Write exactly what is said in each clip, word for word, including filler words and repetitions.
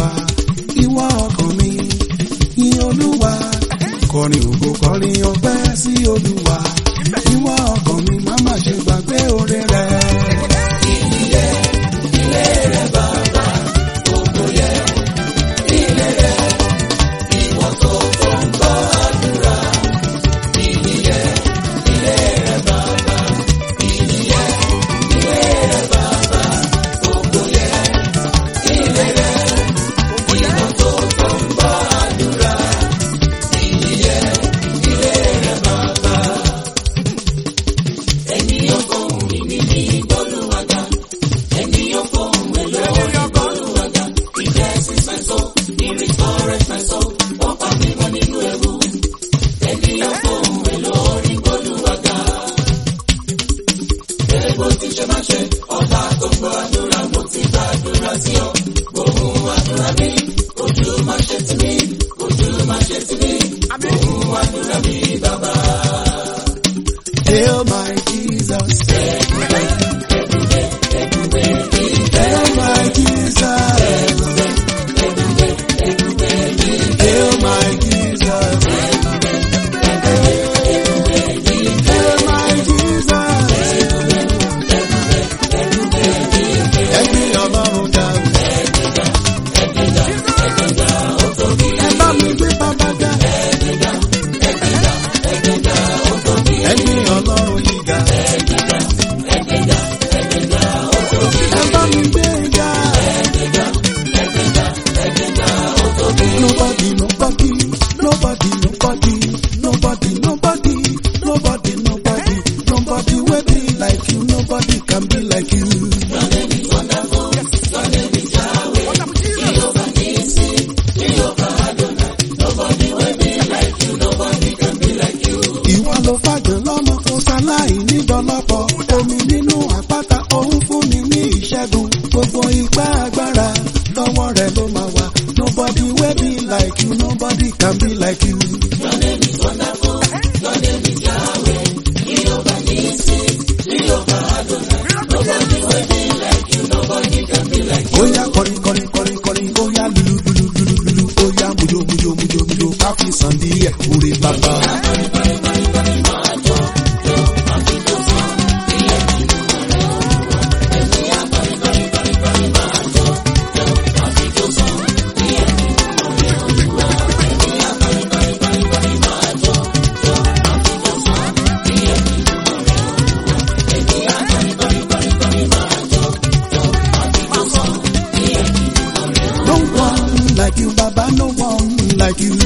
ìwọ ọkàn mi yìn Olúwa kọrin ògo kọrin ọpẹ́ sí Olúwa ìwọ ọkàn mi má má ṣe gbàgbé oore rẹ̀. Ìyè ilé rẹ̀ bàbá ògo yẹ ilé rẹ̀ ìwọ tó tó ń gbọ́ àdúrà. Ìyè ilé rẹ̀ bàbá ìyè ilé rẹ̀ bàbá ògo yẹ ilé rẹ̀ ìwọ tó tó ń gbọ́ àdúrà. Ìyè ilé rẹ̀ bàbá. Ènìyàn fóun ìní ní Olúwaga, ènìyàn fóun èlò Olúwaga. He blesses my soul, he restores my soul. Wọ́n pa mí mọ́ nínú ewu. Ènìyàn fóun èlò Olúwaga. Èèbó ti ṣe máa ṣe, ọba tó gbọ́ àdúrà mo ti gbàdúrà sí ọ. Gbóhùn àdúrà mi, ojú máa ṣe tì mí, ojú máa ṣe tì mí. Gbóhùn àdúrà mi bàbá. Hail my Jesus, hail my Jesus, hail my Jesus, hail my Jesus. Ẹbí Ọlọ́run ga o. Ẹ bá mi gbé bàbá ga. Ẹbí Ọlọ́run yìí ga. Ẹ bá mi gbé ga. Nobody, nobody, nobody, nobody, nobody, nobody, nobody, nobody, nobody will be like you. Nobody can be like you. Your name is wonderful. Your name is Yahweh. Jehovah Nissi. Jehovah Adonai. Nobody will be like you. Nobody can be like you. Ìwọ ló fàgbé lọ́mọ tó ṣaláì nídọ́lọ́pọ̀. Omi nínú àpáta òun fún mi ní ìṣẹ́gun. Gbogbo ipá agbára lọ́wọ́ rẹ̀ ló máa wà. Nobody will be like you. Nobody can be like you. Your name is wonderful. Your name is Yahweh. Jehovah Nissi. Jehovah Adonai. Nobody will be like you. Nobody can be like you. Oya kọrin kọrin kọrin kọrin oya lulu lulu lulu lulu oya mujo mujo mujo mujo káfí sàn díẹ̀ orí bàbá. No one like you, Baba, no one like you.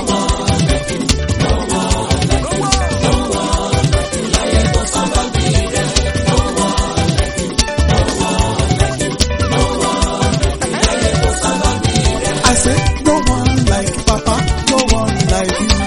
I said no one like Papa, no one like you.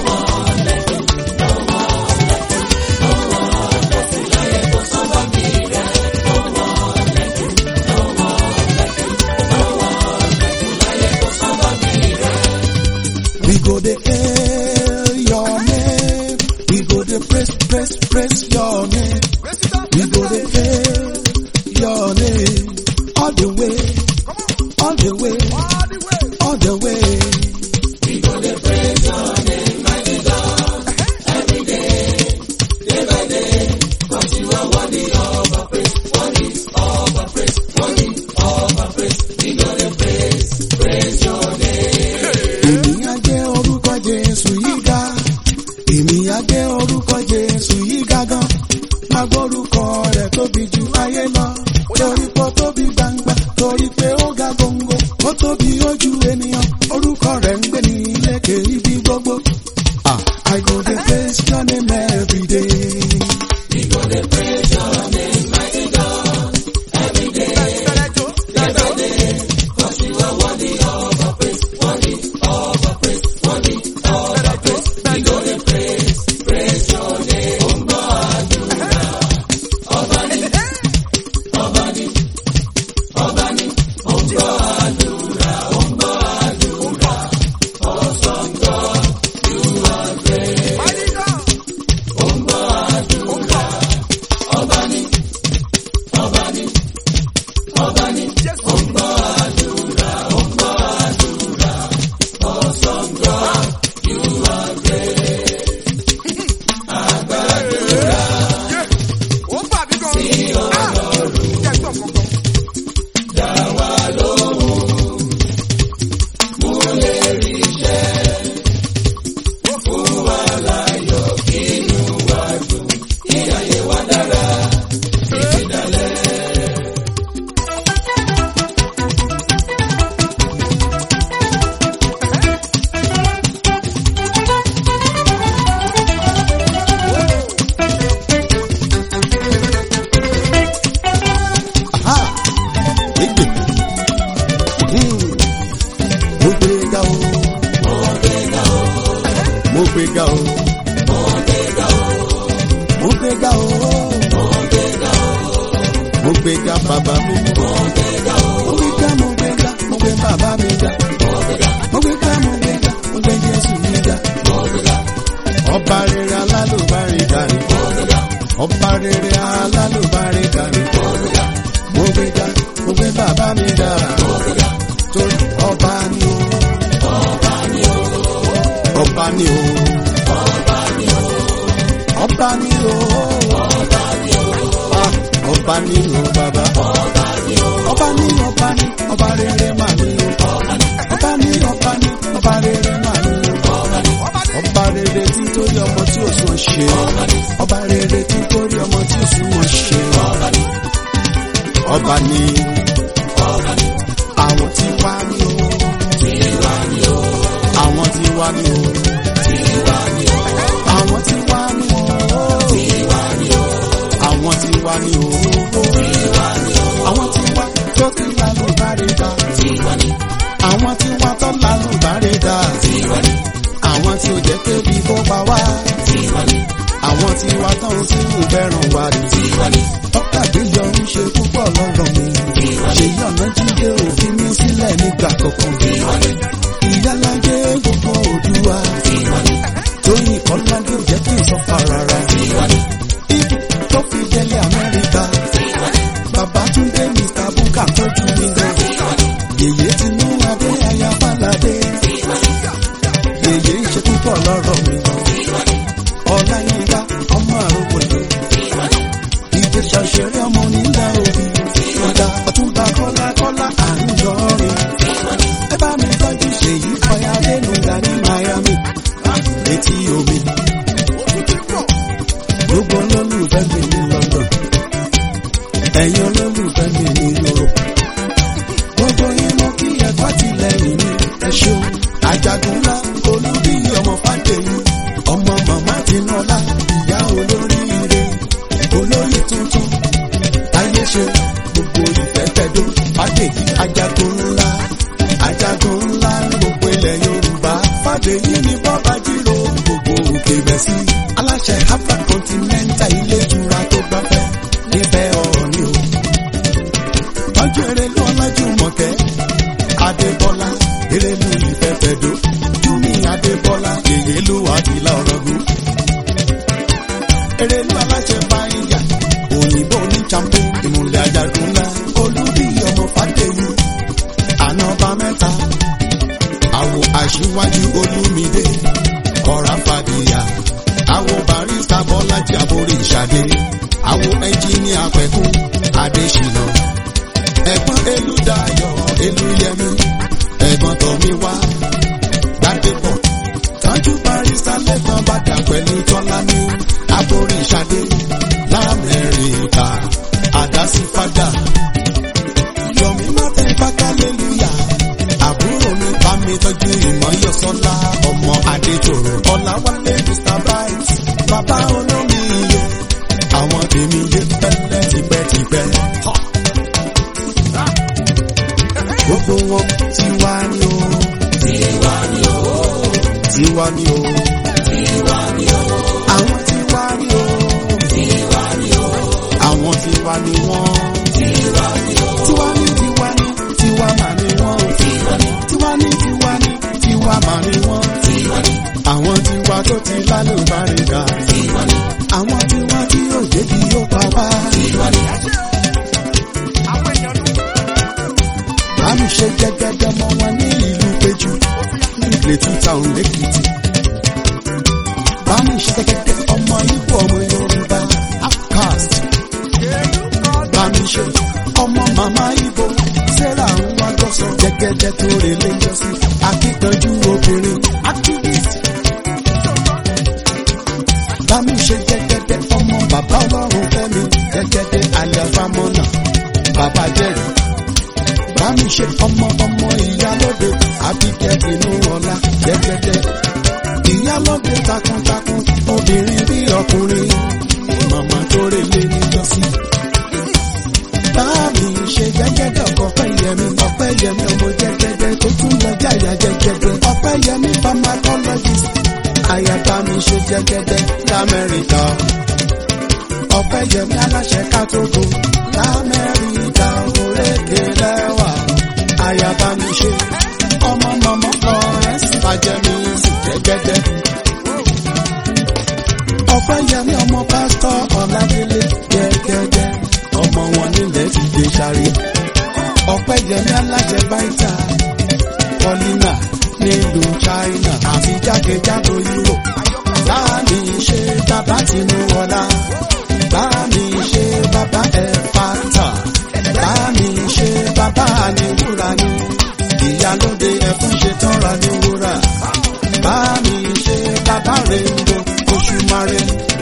We go to hail your name. We go to praise, praise, praise your name. We go to hail your name. All the way, all the way, all the way. We go to praise your name, mighty God, every day, day by day, 'cause you are worthy of our praise, worthy of our praise, worthy of our praise. We go to praise, praise your name. Èmi á gbé orúkọ Jésù yìí ga. Èmi á gbé orúkọ Jésù yìí ga gan. Má gbórúkọ rẹ̀ tóbi ju ayé lọ. Torí pé ó tóbi gbangba, torí pé ó ga góńgó. Ó tóbi ojú ènìyàn, orúkọ rẹ̀ ń gbé ní lékè ibi gbogbo. Ah, I go dey praise your name every day. We go to praise your name, mighty God, every day, day by day, 'cause you are worthy of our praise, worthy of our praise, worthy of our praise. We go to praise, praise your name. Ó ń gbọ́ àdúrà, ọba ni, ọba ni, ọba ni. Ó ń gbọ́ àdúrà, ó ń gbọ́ àdúrà. Awesome God, you are great. Ó ń gbọ́ àdúrà, gbéga o. mo gbéga o. mo gbéga o. mo gbéga o. mo gbéga bàbá mi. mo gbéga o. mo gbéga mo gbéga mo gbé bàbá mi ga. mo gbéga. mo gbéga mo gbéga mo gbé Jésù mi ga. mo gbéga. ọba rere alálùbáríkà ni. mo gbéga. ọba rere alálùbáríkà ni. mo gbéga. mo gbéga mo gbé bàbá mi ga. mo gbéga. torí ọba ni o. ọba ni o. ọba ni o. ọba ni o. ọba ni o. ọba ni o. Ah, ọba ni o bàbá. ọba ni o. ọba ni ọba ni ọba rere mà ni o. ọba ni. ọba ni ọba ni ọba rere mà ni o. ọba ni. ọba rere tí torí ọmọ tí ò sún ṣe. ọba ni. ọba rere tí torí ọmọ tí ò sún wọn ṣe. ọba ni. ọba ni ọba ni. àwọn tí wá ní o. tiwa ni o. àwọn tí wá ní o. tiwa ni o. àwọn tí wá ní o. tiwa ni o. àwọn tí wá ní o. tiwa ni o. àwọn tí wá tó ti lálùbáríkà. tiwa ni. àwọn tí wá tó lálùbáríkà. tiwa ni. àwọn tí ò jẹ́ kébi kó pa wá. tiwa ni. àwọn tí wá tán sí ìbẹ̀rùn wa rí. tiwa ni. tọ́kàdé yọ ń ṣe púpọ̀ lọ́rọ̀ mi. ṣèyí ọ̀nà jíde òfin mi sílẹ̀ nígbà kankan. tiwa ni. ìyálàjẹ gbogbo Oòduà. tiwa ni. tóyìn kọ́ládé ò jẹ́ kí n sọ fà rárá. tiwa ni. ibi tó fi délé Amẹ́ríkà. tiwa ni. Babátúndé Mr Bukka tọ́jú mi gan. yèyé ti mú adé aya Fálàdé. tiwa ni. yèyé ń ṣe púpọ̀ lọ́rọ̀ mi gan. tiwa ni. Ọláyínká ọmọ àròkòlò. tiwa ni. Ìjẹ̀ṣà òṣèré ọmọ nílẹ̀ òbí. ọ̀dà Ọ̀túnba Kọ́lá Kọ́lá Àńjọrin. tiwa ni. ẹ bá mi tọ́jú Ṣèyí Fọyádé nùgà ní Miami. létí omi. gbogbo olólùfẹ́ mi ní London. ẹ̀yin olólùfẹ́ mi ní Europe. gbogbo yín mo kí ẹ̀kọ́ tìlẹ́yìn mi. ẹ ṣeun. Àjàgùn ńlá Olúbíyì ọmọ Fádèyí. ọmọ màmá Tinúọlá ìyá olóríire. olóyè tuntun ayé ṣe gbogbo ìfẹ́ tẹ̀dó. Fádèyí Àjàgùn ńlá. Àjàgùn ńlá ní gbogbo ilẹ̀ Yorùbá. Fádèyí ní bọ́bá jírò gbogbo òkè bẹ̀sí. aláṣẹ Afra Continental ilé ìtura tó gbafẹ́ nífẹ̀ẹ́ Ọọ̀ni o. tọ́jú Erelu Ọlájùmọ̀kẹ́ Adébọ́lá. Erelu ìfẹ́ tẹ̀dó. Júmi Adébọ́lá Yèyélú Àdìlá Ọ̀rọ̀gùn. Erelu aláṣẹ Fáyà òyìnbó ní champo. ìmùlẹ̀ Àjàgùn ńlá Olúbíyì ọmọ Fádèyí. àná ọba mẹ́ta àwọ̀ Aṣíwájú Olúmídé ọ̀rá Fàdíyà. àwọ̀ Barrister Bọ́lájí Àbórí Ìṣàdé. àwọ̀ ẹnjíníà Pẹ̀kún Adéṣínà. ẹ̀gbọ́n Elúdayọ̀ Elúyẹmí. ẹ̀gbọ́n Tọ́míwá Gbádébọ̀. tọ́jú Barrister Lẹ́kan Bàdà pẹ̀lú Tọ́lání Àbórí Ìṣàdé. l'Amẹ́ríkà Àdásífádà. Yọ̀mí Martin Bákálélúyà. àbúrò mi bá mi tọ́jú Ìmọ̀yọ̀sọ́lá ọmọ Adéjòrò. Ọláwálé Mister Bright bàbá olómi iye. àwọn tèmi yé pẹ́lẹ́ tipẹ́tipẹ́. gbogbo wọn tiwa ni o. tiwa ni o. tiwa ni o. tiwa ni o. àwọn tiwa ni o. tiwa ni o. àwọn tiwa ni wọ́n. tiwa ni o. tiwa ni tiwa ni tiwa mà ni wọ́n. tiwa ni. tiwa ni tiwa ni tiwa mà ni wọ́n. tiwa ni. àwọn tiwa tó ti lálùbáríkà. tiwa ni. àwọn tiwa tí yóò débi yóò pa wá. tiwa ni. bámi ṣe gẹ́gẹ́gẹ́ mọ́ wọn ní ìlú Péjú ní Plateau Town l'Èkìtì. bámi ṣe gẹ́gẹ́gẹ́ ọmọ Ìgbò ọmọ Yorùbá outcast. bámi ṣe ọmọ màmá Ìgbò Sarah ń wá gọ́sọ̀. gẹ́gẹ́dẹ́ tó relé jọ́sí akíkanjú obìnrin activist. bámi ṣe gẹ́gẹ́dẹ́ ọmọ bàbá Ọlọ́run Fẹ́mi. gẹ́gẹ́dẹ́ aliafamọ́nà bàbá Jẹ́rìí. bámi ṣe ọmọ ọmọ Ìyálóde Àbíkẹ́ Tinúọlá. gẹ́gẹ́dẹ́ Ìyálóde takuntakun obìnrin bí ọkùnrin. màmá tó relé níjọ́sí. bámi ṣe gẹ́gẹ́dẹ́ ọkọ̀ Ọpẹ́yẹmí. Ọpẹ́yẹmí ọmọ gẹ́gẹ́dẹ́ tó tún lọ já ṣe jẹ́gẹ́dẹ́ lamẹ́ríkà. Ọpẹ́yẹmí aláṣẹ Kátógò lamẹ́ríkà òrékè lẹ́wà. Ayaba mi ṣe ọmọ mọ̀mọ́ Florence Fàjẹmí sì jẹ́gẹ́dẹ́. Ọpẹ́yẹmí ọmọ pásítọ̀ Ọládélé jẹ́gẹ́dẹ́. Ọmọ wọn nílẹ̀ ti gbé sáré. Ọpẹ́yẹmí aláṣẹ Báítà Paulina nílùú China àti jákèjádò Europe. Báàmì ṣe bàbá Tinúọlá. Báàmì ṣe bàbá Ẹ̀fàtà. Báàmì ṣe bàbá Àníwúrà ni. Ìyálóde ẹ̀fún ṣe tọ́ra ní wúrà. Báàmì ṣe bàbá Rèǹdó Oṣùmàrè.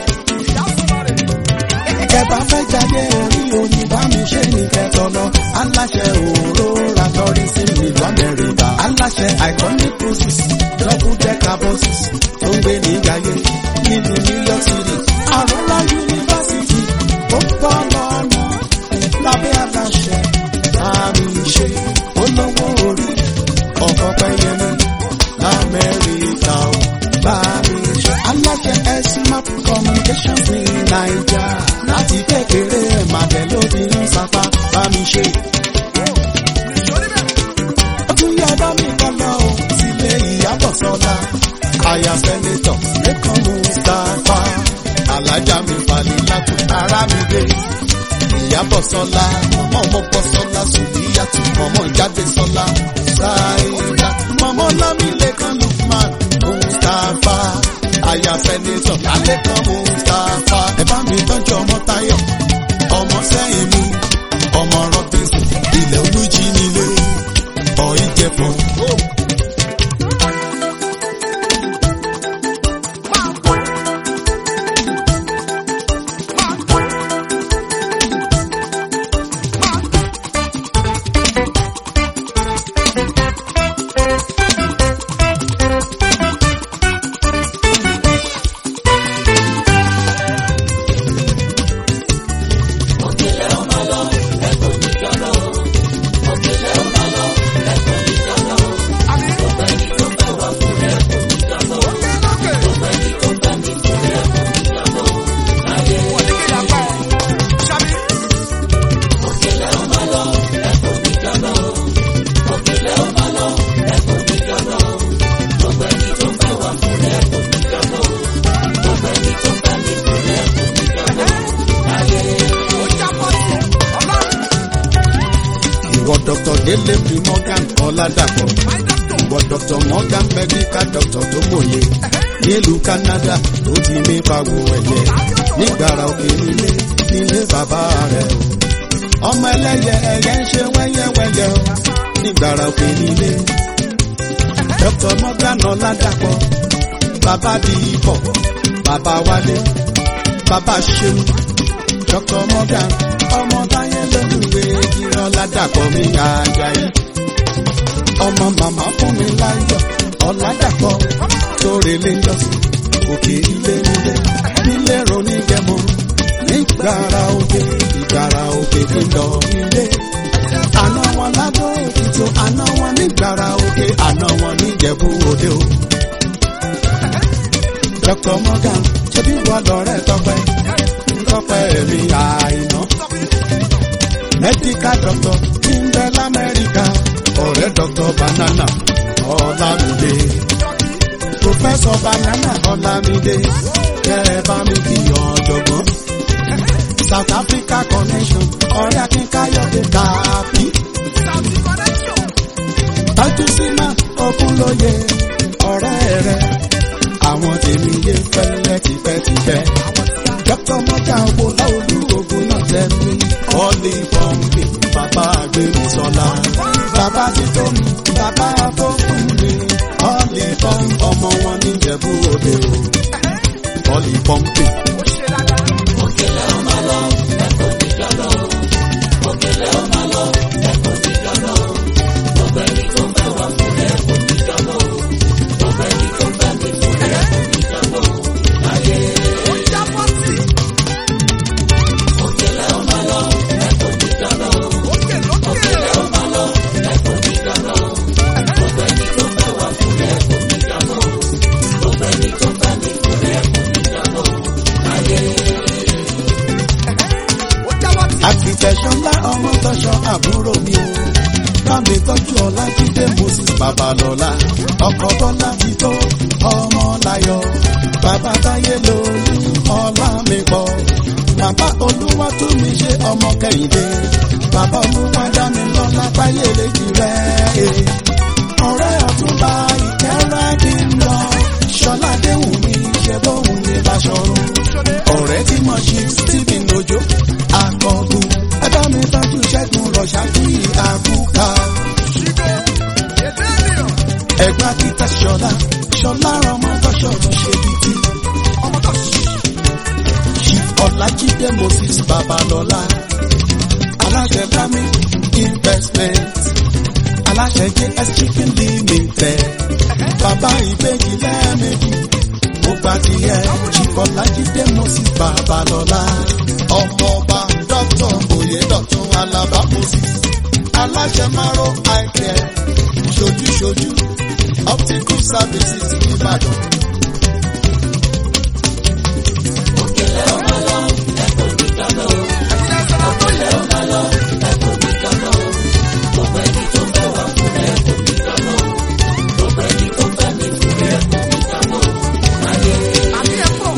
Kẹ̀bá fẹ́ jáde orí omi bámi ṣe ní kẹtọ́lọ́. Aláṣẹ Òróra tourism nílùú Amẹ́ríkà. Aláṣẹ iconic cruises double decker buses tó ń gbé ní Jayé nílùú New York City. Àrọ́lá University ó bọ́ lọ́nà lábẹ́ aláṣẹ. Bámi ṣe olówó orí ọkọ̀ Pẹ́yẹmí l'Amẹ́ríkà. Bámi ṣe aláṣẹ S-Map Communications ní Naija. Láti kékeré ẹ̀ màdẹ́ ló ti ń sapá. Bámi ṣe. Ọdúnyẹ bá mi kọ́lá o sílé Ìyábọ̀ Sọ́lá. Aya sẹ́nétọ̀ Lẹ́kàn Mustapha. Alájà mi falẹ̀ látò ara mi dé. Ìyábọ̀ Sọ́lá mọ̀mọ́ ọmọbọ̀ Sọ́lá Sùdíyàtù mọ̀mọ́ Jáde Sọ́lá Sáídà mọ̀mọ́ Lámilẹ́kan Lukman Mustapha. Aya sẹ́nétọ̀ Lálẹ́kan Mustapha. Ẹ bá mi tọ́jú ọmọ Táyọ̀ ọmọ sẹ́yìn mi ọmọ Rọ́bìnsì ilẹ̀ olújí nílé ọ̀ ìjẹ̀bọ̀. Doctor Dele P. Morgan Ọládàpọ̀. Ìwọ Doctor Morgan Medical Doctor tó mòye. Nílùú Canada ló ti ní pàwọ̀ ẹ̀yẹ. Nígbàrà òkè nílé nílé bàbá rẹ̀ o. Ọmọ ẹlẹ́yẹ ẹ̀yẹ ń ṣe wẹ́yẹ́wẹ́yẹ o. Nígbàrà òkè nílé. Doctor Morgan Ọládàpọ̀. Bàbá di ipò. Bàbá Wálé. Bàbá Ṣeun. Doctor Morgan ọmọ táyé lóluwé ìran Ládàpọ̀ mi Àjàyí. Ọmọ màmá fún mi láyọ̀ Ọládàpọ̀ sórí ilé ńlọsí òkè ilé nílé nílé ronígẹmọ nígbàrà òkè ìgbàrà òkè gbìndọ̀ nílé. Àná wọn lábọ́ òkìtò àná wọn nígbàrà òkè àná wọn níjẹ̀bú òde o. Doctor Morgan ṣebí wà lọ́rẹ́ Tọ́pẹ́ Tọ́pẹ́ mi Àìná. Medical doctor tí ń bẹ l'Amẹ́ríkà ọ̀rẹ́ Doctor Banana Ọlámídé. Professor Banana Ọlámídé kẹ́rẹ́ bá mi kí ọ̀jọ̀gbọ́n. South Africa connection ọ̀rẹ́ Akínkayọ̀dé Kàpí. Tọ́jú símà Ògúnlóye ọ̀rẹ́ rẹ̀. Àwọn tèmi yé fẹ́lẹ́ tipẹ́tipẹ́. Doctor Morgan wo láolú ogun náà tẹ́ mi. Ọ̀lì pọ́ǹpì bàbá àgbèrè sọ́lá. Bàbá ti tó mi, bàbá fókùn mi. Ọ̀lì pọ́ǹpì ọmọ wọn ní Ìjẹ̀bú Òde o. Ọ̀lì pọ́ǹpì. Òkèlè ó máa lọ, ẹ̀kọ́ ti jọlọ. Òkèlè ó máa lọ, ẹ̀kọ́ ti jọlọ. Gbogbo ẹni tó fẹ́ wà fún ẹ̀kọ́ ti jọlọ. Gbogbo ẹni tó fẹ́ mi fún ẹ̀kọ́ ti jọlọ. Láyé. Òkèlè ó máa lọ, ẹ̀kọ́ ti jọlọ. Òkèlè ó máa lọ, ẹ̀kọ́ ti jọlọ. Gbogbo ẹni tó fẹ́ wà fún ẹ̀kọ́ ti jọlọ. Gbogbo ẹni tó fẹ́ mi fún ẹ̀kọ́. Babalọ́lá ọkọ Bọ́lá ti tó ọmọ láyọ̀ bàbá táyé lórí ọlá mi pọ̀ bàbá olúwa tún mi ṣe ọmọ kẹ́hìndé bàbá olúwa dá mi lọ́lá táyé lèjì rẹ̀ ọ̀rẹ́ ọ̀túnba ìkẹ́rẹ́ kí n lọ ṣọlá déhùn mi ṣe bóhùn mi Báṣọ̀run ọ̀rẹ́ tí mo ṣe Stephen Ojo akọgun ẹgbẹ́ mi tọ́jú Ṣẹ́gun Rọ̀ṣákì àkúkà ẹgbẹ́ kíta ṣọlá ṣọlá ọmọ tọ́ṣọ̀rọ̀ ṣe bìtì Chief Ọlájídé Moses Babalọ́lá aláṣẹ Dami investment aláṣẹ J S Chicken Limited bàbá ìbejì lẹ́ẹ̀mejì mo gbà tiẹ̀ Chief Ọlájídé Moses Babalọ́lá ọmọọba Doctor Oyèdọ̀tun Alaba Moses aláṣẹ Maro eye care ṣojúṣojú optical services Ìbàdàn. Òkèlè ọmọ lọ ẹ̀kọ́ mi dáná o. Òkèlè ọmọ lọ ẹ̀kọ́ mi dáná o. Gbogbo ẹni tó fẹ́ wà fún ẹ̀kọ́ mi dáná o. Gbogbo ẹni tó fẹ́ mi fún ẹ̀kọ́ mi dáná o. Ayé. Àbí ẹ̀kọ́.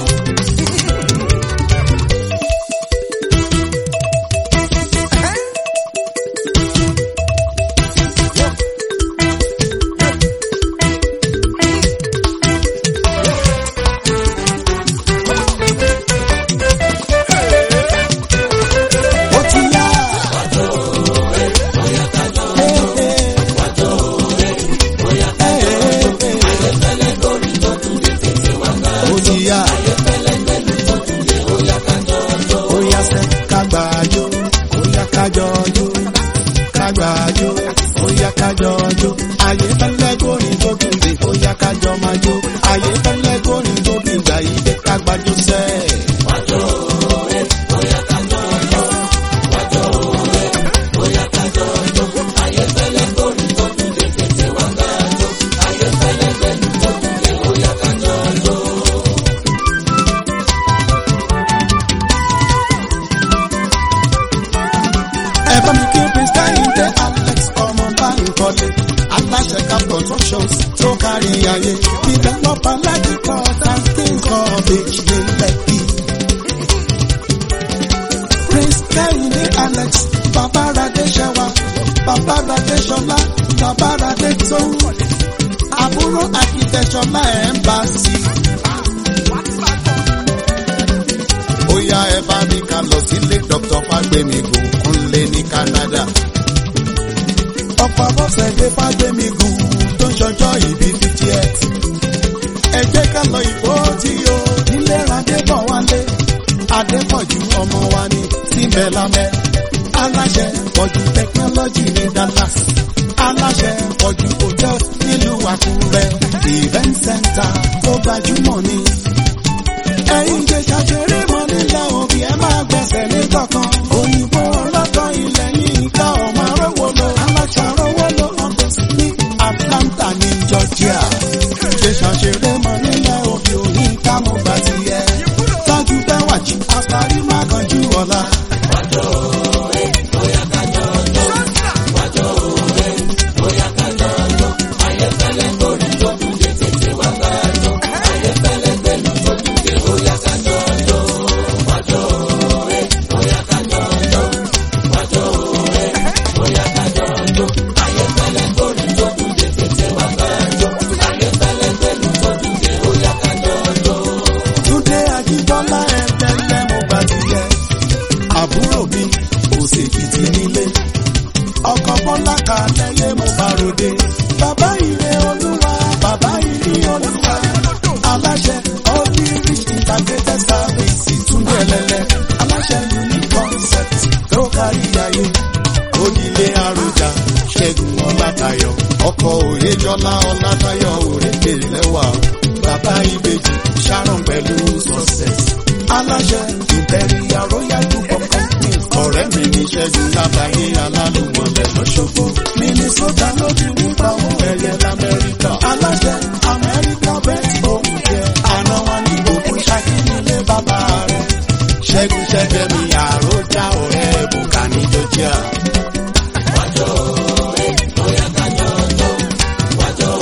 Ṣẹ́gun ṣẹ́gbẹ́ mi àròjà ọ̀rẹ́ bùkà ní Georgia. Wájọ́ ẹ̀ bóyá kájọ́ ọjọ́ wájọ́.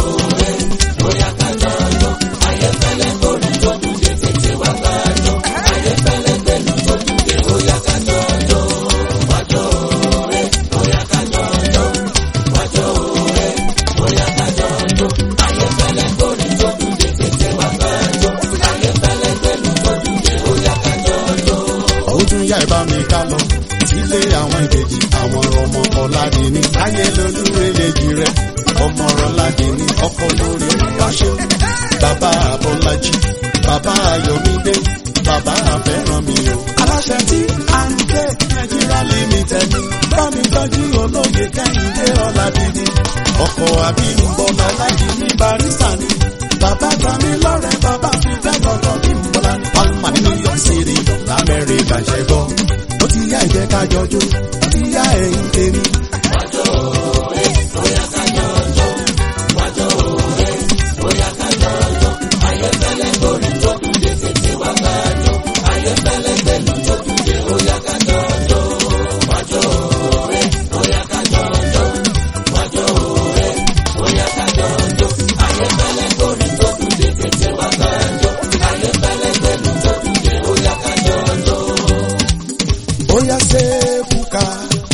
Adéní ọkọ lórí ìbáṣe. Bàbá Abọ́lájí, bàbá Ayọ̀mídé, bàbá Afẹ́rànmi o. Aláṣẹ tí à ń gbé Nàìjíríà Limited ni. Bámi tọ́jú olóyè Kẹ́hìndé Ọládìdí. Ọkọ̀ Abímbọ́lá láti ní Barista ni. Bàbá Tami lọ́rẹ̀ bàbá fi fẹ́ lọ́kọ̀ Bímbọ́lá ní. Palma ní New York City l'Amẹ́ríkà ṣẹ gbọ́. Ó ti yá ìjẹ́ ká jọjú, ó ti yá ẹ̀yìn tèmi. Wájọ́ òwe, bóyá ká jọjọ́. Wájọ́ òwe, bóyá ká jọjọ́. Ayéfẹ́lẹ́ gbórí tó kún dé tètè wá ká jọ. Ayéfẹ́lẹ́ gbẹ̀lú tó kún dé bóyá ká jọjọ́. Wájọ́ òwe, bóyá ká jọjọ́. Wájọ́ òwe, bóyá ká jọjọ́. Ayéfẹ́lẹ́ gbórí tó kún dé tètè wá ká jọ. Ayéfẹ́lẹ́ gbẹ̀lú tó kún dé bóyá ká jọjọ́. Bóyá ṣe bùkà.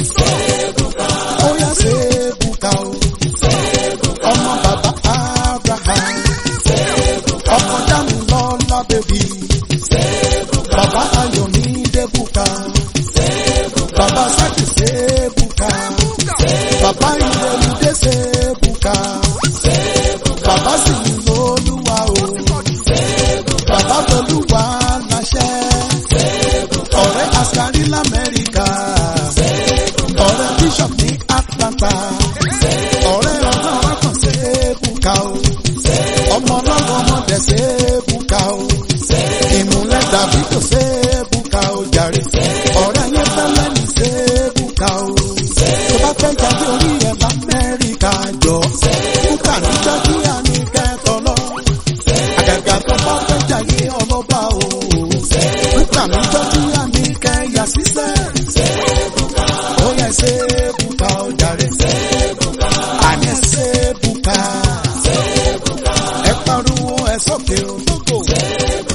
Bóyá ṣe bùkà o. Ọmọ bàbá Abraham. Ọkọ Dámilọ́lá bèbí. Bàbá Ayọ̀mídé bùkà. Bàbá Sákì ṣe bùkà. Bàbá Ìrẹ̀lúdé ṣe bùkà. Bàbá sì ní lólúwa o. Bàbá Tolúwa láṣẹ. Ọ̀rẹ́ Askari l'Amẹ́ríkà. Ọ̀rẹ́ Bishop ní Atlanta. Ọ̀rẹ́ ọ̀gá ọkàn ṣe bùkà o. Ọmọ ọlọ́run ọmọdé ṣe bùkà o. Ìmúlẹ̀ dàbí kò ṣe bùkà o jàre. Ọ̀rẹ́ yẹn fẹ́lẹ́ ní ṣe bùkà o. Tó bá fẹ́ jáde orí ẹ̀ l'Amẹ́ríkà jọ. Bùkà ní Jọ́jíà ní kẹ́tọ̀ lọ. Àgàgà tó bá fẹ́ jáde ọlọ́ba o. Bùkà ní Jọ́jíà ní kẹ́yà sísẹ́. Ó yẹ ṣe bùkà o jàre. Àní ṣe bùkà. Ẹ pariwo ẹ sókè o.